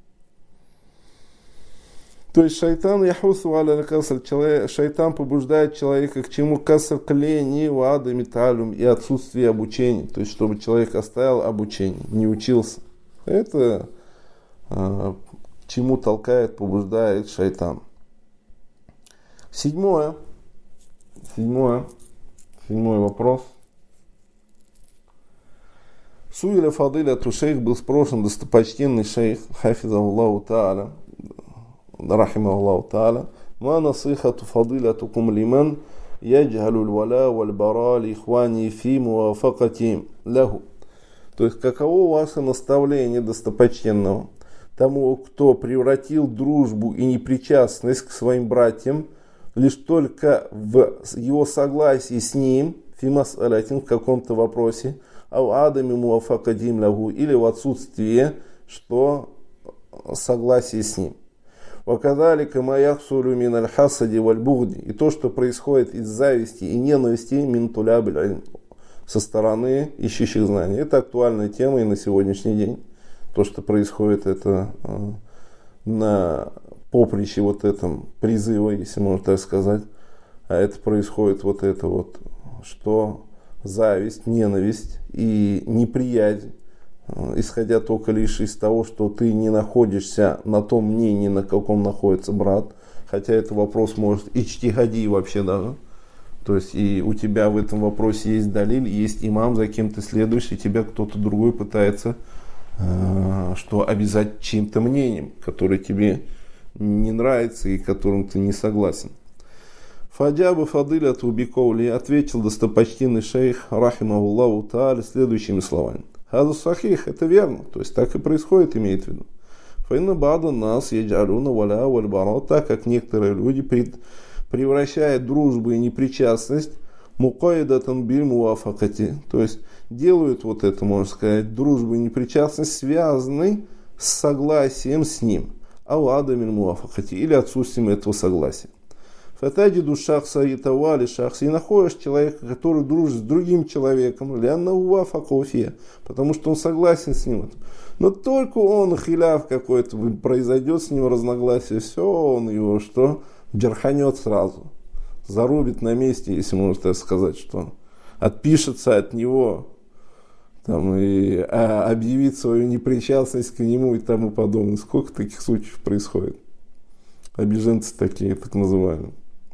То есть шайтан яхусу аля каср, шайтан побуждает человека к чему? Каср к лени, вада, металлюм и отсутствие обучения. То есть чтобы человек оставил обучение, не учился. Это к чему толкает, побуждает шайтан. Седьмой вопрос. Суиля фадиля шейх, был спрошен достопочтенный шейх, хафизахуллаху та'аля, рахимахуллаху та'аля, ма насихату фадилятукум лиман яджалу аль-валя валь-бара ли-ихвани фи муафакати лаху. То есть, каково ваше наставление достопочтенного тому, кто превратил дружбу и непричастность к своим братьям лишь только в его согласии с ним, фимас алятин, в каком-то вопросе, ау адами муафакадим лягу, или в отсутствии, что согласие с ним. Вакадалика маяхсулю мин аль-хасади валь-бугди, и то, что происходит из зависти и ненависти мин тулябиль со стороны ищущих знаний. Это актуальная тема и на сегодняшний день. То, что происходит, это на поприще вот этом призыва, если можно так сказать. А это происходит вот это вот, что зависть, ненависть и неприязнь, исходя только лишь из того, что ты не находишься на том мнении, на каком находится брат. Хотя это вопрос может ичтигади вообще даже. То есть и у тебя в этом вопросе есть далиль, есть имам, за кем ты следуешь, и тебя кто-то другой пытается что обязать чьим-то мнением, которое тебе не нравится и которым ты не согласен. Фаджаба фадиля тубикоули, ответил достопочтенный шейх, рахимахуллаху та'аля, следующими словами. Хазу сахих, это верно, то есть так и происходит, имеет в виду. Фаинна бада нас яджалюна валя вальбара, так как некоторые люди превращают дружбу и непричастность мукаидатан биль муафакати, то есть делают вот это, можно сказать, дружбу и непричастность связанной с согласием с ним, ауадамиль муафакати, или отсутствием этого согласия. Фатаджиду шахса и тавали шахса, и находишь человека, который дружит с другим человеком, лянна уафакофия, потому что он согласен с ним. Но только он хиляв какой-то произойдет с ним разногласие, все, он его что? Джарханет сразу, зарубит на месте, если можно так сказать, что отпишется от него там, и объявит свою непричастность к нему и тому подобное. Сколько таких случаев происходит? Обиженцы такие, так называемые.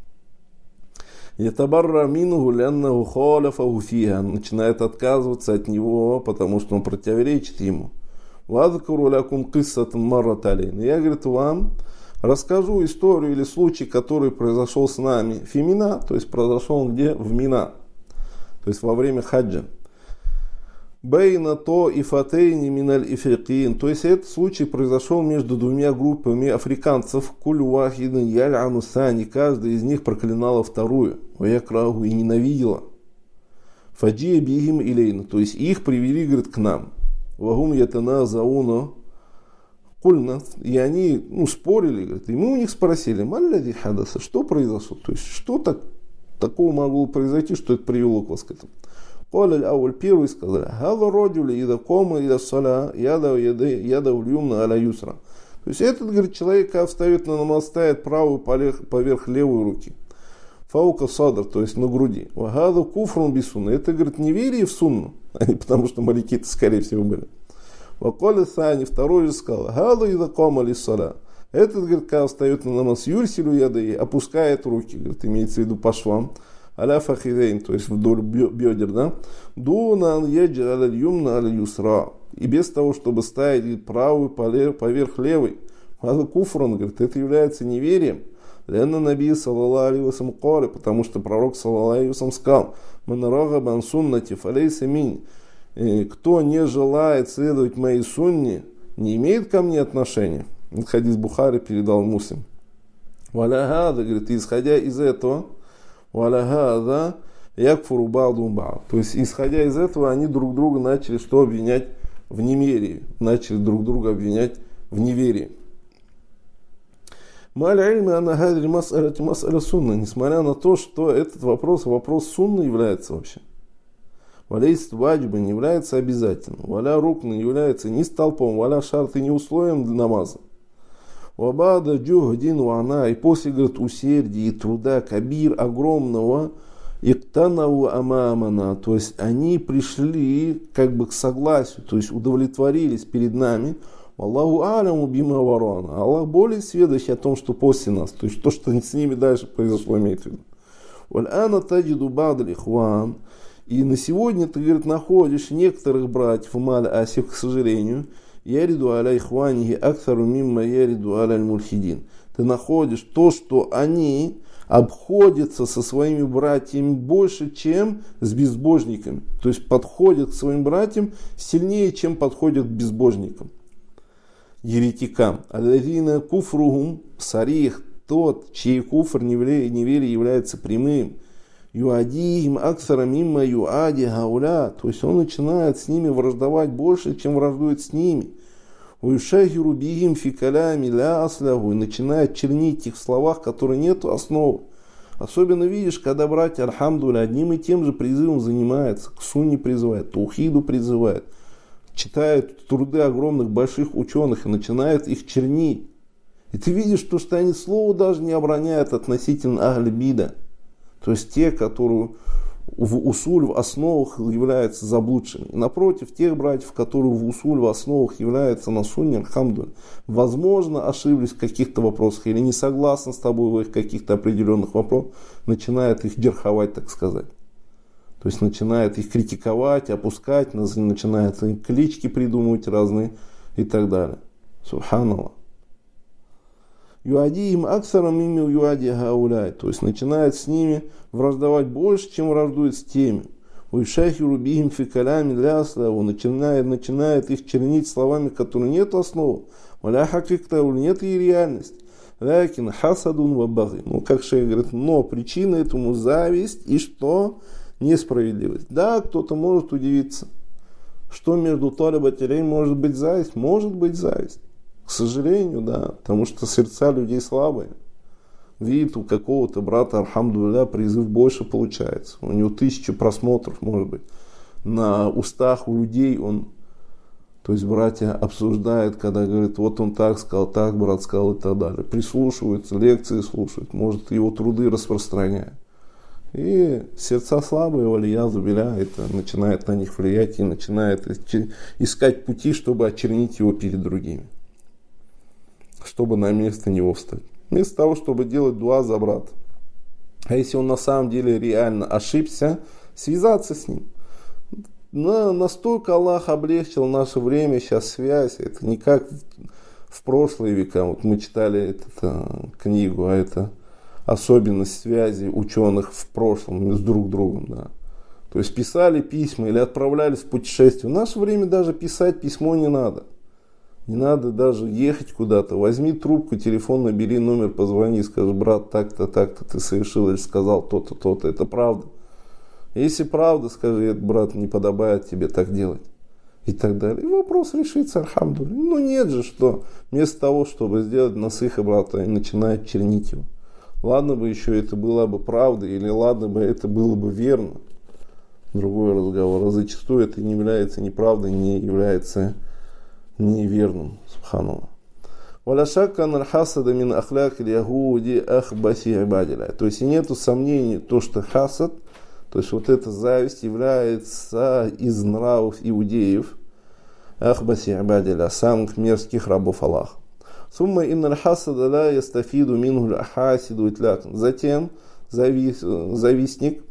Ятабарра мингу ляннаху халяфаху фиха, начинает отказываться от него, потому что он противоречит ему. Вадкуру лякум киссатан маррат алейна. Я, говорит, вам расскажу историю или случай, который произошел с нами. Фимина, то есть произошел где? В Мина, то есть во время хаджа. Бейна то и фатейни миналь ифрикин. То есть этот случай произошел между двумя группами африканцев. Куль вахидин яль анусани. Каждая из них проклинала вторую. Ваякраху и ненавидела. Фаджия бигим илейна. То есть их привели, говорит, к нам. Вагум ятана зауна кульна. И они спорили, говорит, и мы у них спросили, малляди хадаса, что произошло? То есть что такого могло произойти, что это привело к вас к этому? Первый сказали, «Хава родюли ида кома ида саля яда ульюмна аля юсра». То есть этот, говорит, человек, когда встает на намаз, ставит правую поверх левой руки. Фаука садр, то есть на груди. Вагада куфрун бисунна. Это, говорит, неверие в сунну, а не потому что моряки-то, скорее всего, были. Ваколи сани, второй же сказал, «Хада ида кома ли саля». Этот, говорит, когда встает на намаз, юрсилю яда и опускает руки, говорит, имеется в виду по швам. Аля фахидейн, то есть вдоль бедер, да? Дунан еджи аля юмна аля юсра. И без того, чтобы ставить правую поверх левой. Хаза куфран, говорит, это является неверием. Ленна наби саллаллаху алейхи ва саллям кали, потому что пророк саллаллаху алейхи ва саллям сказал, ман рагаба ан суннати фалейса минь. Кто не желает следовать моей сунне, не имеет ко мне отношения. Хадис Бухари передал Муслим. Валя гада, говорит, исходя из этого, то есть, исходя из этого, они друг друга начали что обвинять в немерии, начали друг друга обвинять в неверии. Несмотря на то, что этот вопрос сунны является вообще. Валейст ваджба не является обязательным. Валя рукна не является ни столпом, валя шарт и не условием для намаза. Вабада джухдин вана, и после, говорит, усердия и труда кабир огромного иктанау амамана, то есть они пришли как бы к согласию, то есть удовлетворились перед нами. Аллаху аляму бима варана, Аллах более сведущий о том, что после нас, то есть то, что с ними дальше произошло, имеет в виду. Валь-ана таджиду бадаль ихван, и на сегодня ты, говорит, находишь некоторых братьев в Маль-Асиф, к сожалению, яриду аля ихванихи аксару мимма яриду аля аль-мульхидин. Ты находишь то, что они обходятся со своими братьями больше, чем с безбожниками. То есть подходят к своим братьям сильнее, чем подходят к безбожникам, еретикам. Аллазина куфругум сарих, тот, чей куфр неверие является прямым. Юадихим аксара мимма юади гауля, то есть он начинает с ними враждовать больше, чем враждует с ними. Уюшахиру бихим фикалями ля аслягу, и начинает чернить их в словах, которые нет основы. Особенно видишь, когда братья альхамдуля одним и тем же призывом занимаются, к сунне призывает, таухиду призывает, читают труды огромных больших ученых и начинают их чернить. И ты видишь, что они слово даже не обороняют относительно ахль-бида. То есть те, которые в усуль, в основах являются заблудшими. И напротив, тех братьев, которые в усуль, в основах являются на сунне, альхамдуль, возможно, ошиблись в каких-то вопросах или не согласны с тобой в их каких-то определенных вопросах, начинают их дерховать, так сказать. То есть начинает их критиковать, опускать, начинает им клички придумывать разные и так далее. Субханаллах. Юадиим аксарам ими юади гауляй, то есть начинает с ними враждовать больше, чем враждует с теми. Уишахиру бихим фикалями ля аславу, начинает их чернить словами, которые нет основы. Валя хакикта, нет и реальность. Лякин хасадун вабагы. Ну, как шейх говорит, но причина этому зависть и что? Несправедливость. Да, кто-то может удивиться, что между талибателей может быть зависть. Может быть зависть. К сожалению, да, потому что сердца людей слабые. Видит у какого-то брата, альхамдулилля, призыв больше получается. У него 1000 просмотров, может быть. На устах у людей он, то есть братья обсуждают, когда говорит, вот он так сказал, так брат сказал и так далее. Прислушиваются, лекции слушают, может его труды распространяют. И сердца слабые, валиязу билля, это начинает на них влиять и начинает искать пути, чтобы очернить его перед другими. Чтобы на место него встать. Вместо того, чтобы делать дуа за брата. А если он на самом деле реально ошибся, связаться с ним. Настолько Аллах облегчил наше время, сейчас связь. Это не как в прошлые века. Вот мы читали эту книгу, а это особенность связи ученых в прошлом с друг другом. Да. То есть писали письма или отправлялись в путешествие. В наше время даже писать письмо не надо. Не надо даже ехать куда-то. Возьми трубку, телефон, набери номер, позвони, скажи, брат, так-то, так-то ты совершил или сказал то-то, то-то. Это правда. Если правда, скажи, брат, не подобает тебе так делать. И так далее. И вопрос решится, альхамдулилля. Ну нет же, что вместо того, чтобы сделать насыха брата, и начинает чернить его. Ладно бы еще это было бы правда, или ладно бы это было бы верно. Другой разговор. А зачастую это не является неправдой, не является неверным. Субханаллах. Валя шакка ан аль-хасада мин ахляк аль-ягуди ахбаси ибадилля. То есть и нету сомнений, то, что хасад, то есть вот эта зависть является из нравов иудеев, ахбаси ибадилля, самых мерзких рабов Аллаха. Сумма инна аль-хасада ла ястафиду минху аль-хасиду итляк. Затем завистник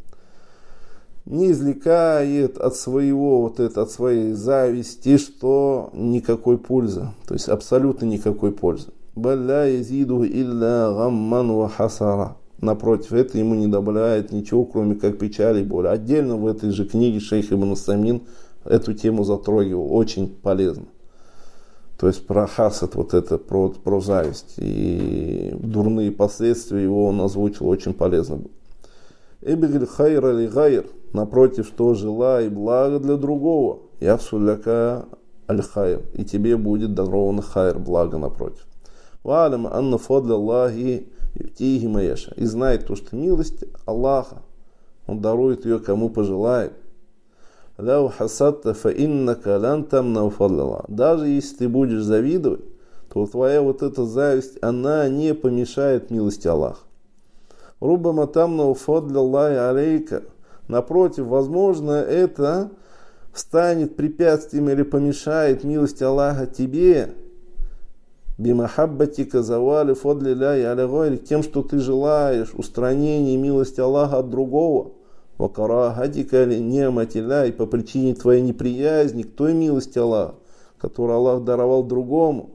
не извлекает от своей зависти, что никакой пользы, то есть абсолютно никакой пользы. Балля язиду илля гамман ва хасара. Напротив, это ему не добавляет ничего, кроме как печали и боли. Отдельно в этой же книге шейх Ибн Самин эту тему затрагивал, очень полезно. То есть про хасад, вот это, про зависть и дурные последствия его он озвучил, очень полезно было. Эбигель хайра ли гайр, напротив, что желай благо для другого, яфсуляка аль-хайр, и тебе будет дарован хайр, благо напротив. Валям анна фадля Аллахи ютихи маяша, и знай то, что милость Аллаха, он дарует ее кому пожелает. Ляу хасадта фа иннака лан тамна фадля Аллах. Даже если ты будешь завидовать, то твоя вот эта зависть, она не помешает милости Аллаха. Рубама тамна фадля Аллахи алейка. Напротив, возможно, это станет препятствием или помешает милости Аллаха тебе. Бимахаббатика завали фадли ляй аля гайри, тем, что ты желаешь устранения милости Аллаха от другого. Вакарахатика нематилля, и по причине твоей неприязни к той милости Аллаха, которую Аллах даровал другому.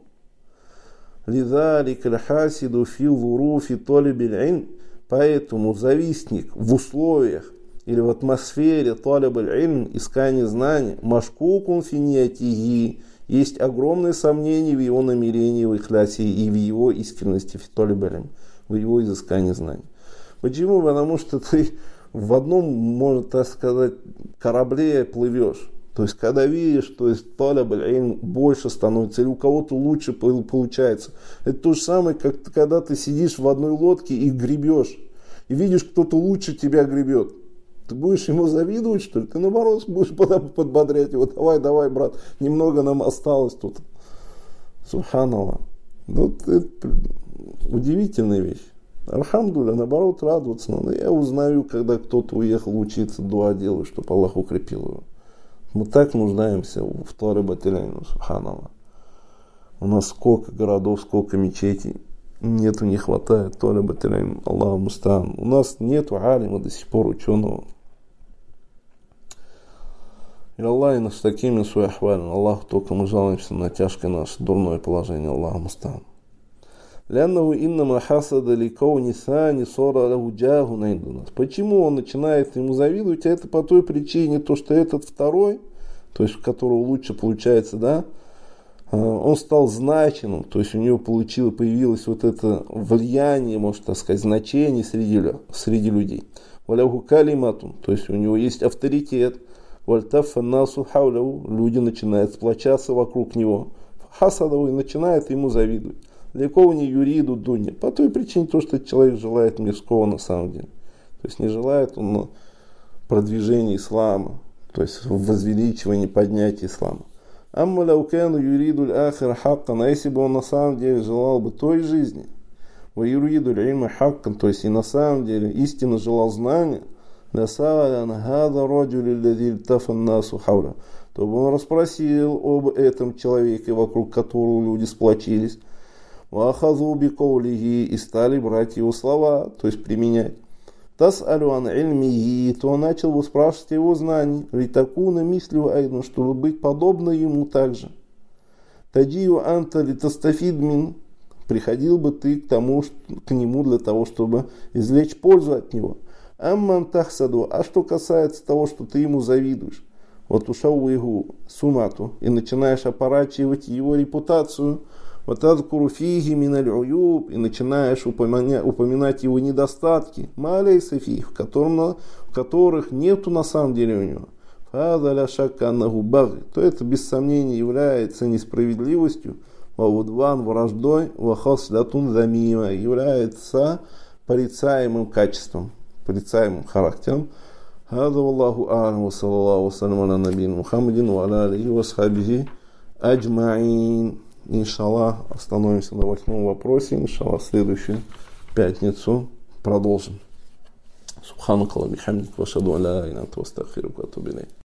Лидалик аль-хасиду фи вуруфи толибиль илм. Поэтому завистник в условиях или в атмосфере талибаль илм, искания знаний, машкукун фи ниятихи, есть огромное сомнение в его намерении, в ихлясе и в его искренности, фи талибаль илм, в его изыскании знаний. Почему? Потому что ты в одном, можно так сказать, корабле плывешь. То есть, когда видишь, то есть талибаль илм больше становится, или у кого-то лучше получается. Это то же самое, как когда ты сидишь в одной лодке и гребешь, и видишь, кто-то лучше тебя гребет. Ты будешь ему завидовать, что ли? Ты наоборот будешь подбодрять его. Давай, брат, немного нам осталось тут. Субханаллах. Вот это удивительная вещь. Альхамдулилля, наоборот, радоваться надо. Я узнаю, когда кто-то уехал учиться, дуа делаю, чтобы Аллах укрепил его. Мы так нуждаемся в талибат иль-илм, субханаллах. У нас сколько городов, сколько мечетей. Нету, не хватает талибат иль-илм, Аллаху мустаан. У нас нету алима до сих пор, ученого. И Аллах нас такими суахвален. Аллаху только мы жалуемся на тяжкое наше дурное положение. Аллаху мустаан. Ляннаху иннама хасада ликауни сани сора лаху джахун инда нас. Почему он начинает ему завидовать? А это по той причине, то, что этот второй, то есть у которого лучше получается, да, он стал значимым, то есть у него появилось вот это влияние, можно так сказать, значение среди людей. Валяху калиматун, то есть у него есть авторитет. Вальтафа насу хауляу, люди начинают сплочаться вокруг него. Хасадову и начинают ему завидовать. Лекова не юриду дуня. По той причине, то, что человек желает мирского на самом деле. То есть не желает он продвижения ислама, то есть возвеличивания, поднятия ислама. Амма лаукану юриду ахир хаккан, а если бы он на самом деле желал бы той жизни, ва юриду ильма хаккан, то есть и на самом деле истинно желал знания, то бы он расспросил об этом человеке, вокруг которого люди сплотились, и стали брать его слова, то есть применять. То он начал бы спрашивать его знаний, литакуна мислю айдну, чтобы быть подобно ему также. Таджию анта литастафидмин, приходил бы ты к нему для того, чтобы извлечь пользу от него. Амман тахсаду, а что касается того, что ты ему завидуешь, вот ушауигу сумату, и начинаешь опорачивать его репутацию, вот адкуруфиги миналь уюб, и начинаешь упоминать его недостатки, малей сафих, в которых нету на самом деле у него, фадаля шаканнаху баги, то это без сомнения является несправедливостью, ваудван враждой, вахаслятун замима, является порицаемым качеством, порицаемым характером. هذا والله أعلم وصلى الله وسلم على نبينا محمد وعلى آله وصحبه أجمعين. Иншаллах, остановимся на 8 вопросе. Иншаллах, в следующую пятницу продолжим. Субханакаллаху бихамдик, ва ашхаду ан ла иляха илля анта, астагфирука ва атубу илейк.